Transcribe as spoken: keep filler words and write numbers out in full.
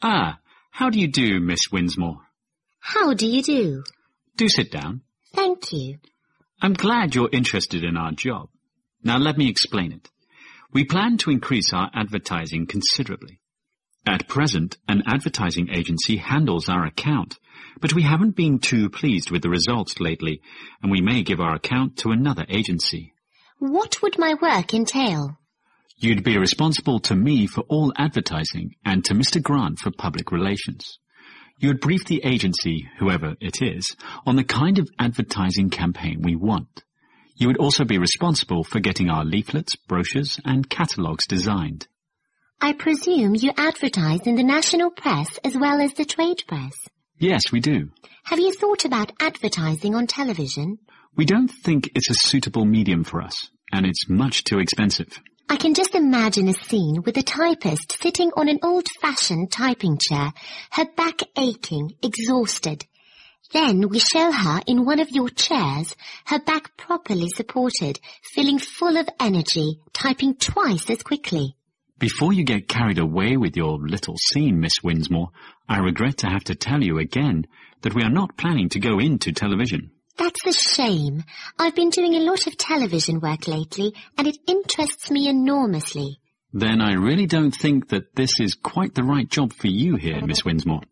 Ah, how do you do, Miss Winsmore? How do you do? Do sit down. Thank you. I'm glad you're interested in our job. Now let me explain it. We plan to increase our advertising considerably. At present, an advertising agency handles our account, but we haven't been too pleased with the results lately, and we may give our account to another agency. What would my work entail? You'd be responsible to me for all advertising and to Mister Grant for public relations. You'd brief the agency, whoever it is, on the kind of advertising campaign we want. You would also be responsible for getting our leaflets, brochures, and catalogues designed. I presume you advertise in the national press as well as the trade press? Yes, we do. Have you thought about advertising on television? We don't think it's a suitable medium for us, and it's much too expensive. I can just imagine a scene with a typist sitting on an old-fashioned typing chair, her back aching, exhausted. Then we show her in one of your chairs, her back properly supported, feeling full of energy, typing twice as quickly. Before you get carried away with your little scene, Miss Winsmore, I regret to have to tell you again that we are not planning to go into television. That's a shame. I've been doing a lot of television work lately, and it interests me enormously. Then I really don't think that this is quite the right job for you here, Miss Winsmore.